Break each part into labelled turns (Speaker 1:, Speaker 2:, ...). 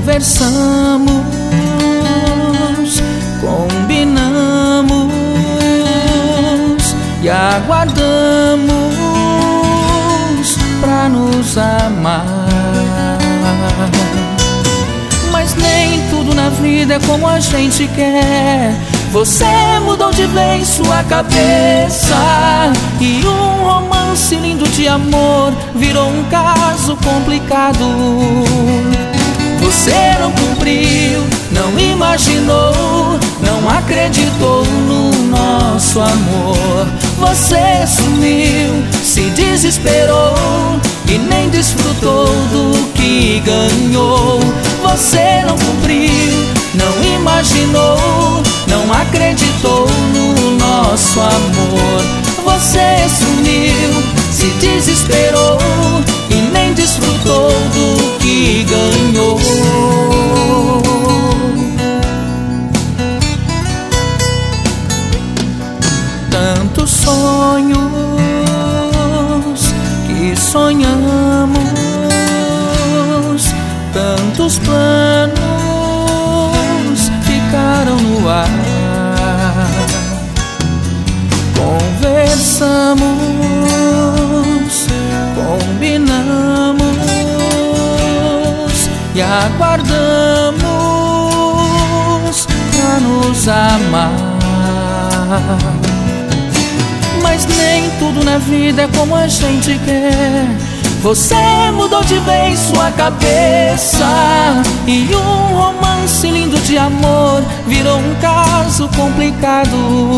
Speaker 1: Conversamos, combinamos e aguardamos pra nos amar. Mas nem tudo na vida é como a gente quer. Você mudou de vez sua cabeça e um romance lindo de amor virou um caso complicado. Você não cumpriu, não imaginou, não acreditou no nosso amor. Você sumiu, se desesperou e nem desfrutou do que ganhou. Você não cumpriu, não imaginou, não acreditou no nosso amor. Você sumiu, se desesperou e nem desfrutou do que ganhou. Tantos sonhos que sonhamos, tantos planos ficaram no ar. Conversamos, combinamos e aguardamos pra nos amar. Mas nem tudo na vida é como a gente quer. Você mudou de vez sua cabeça e um romance lindo de amor virou um caso complicado.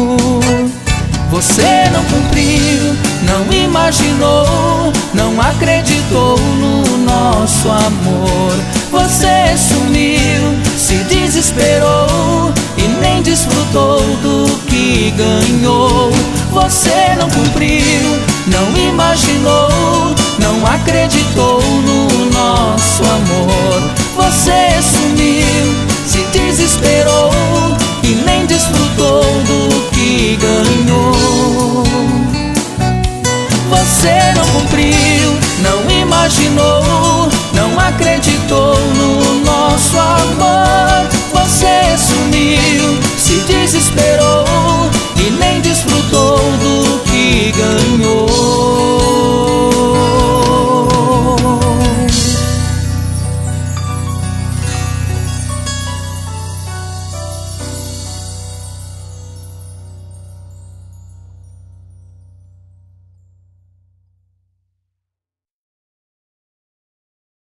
Speaker 1: Você não cumpriu, não imaginou, não acreditou no nosso amor. Você sumiu, se desesperou e nem desfrutou do que ganhou. Você não cumpriu, não imaginou, não acreditou no nosso amor. Você sumiu,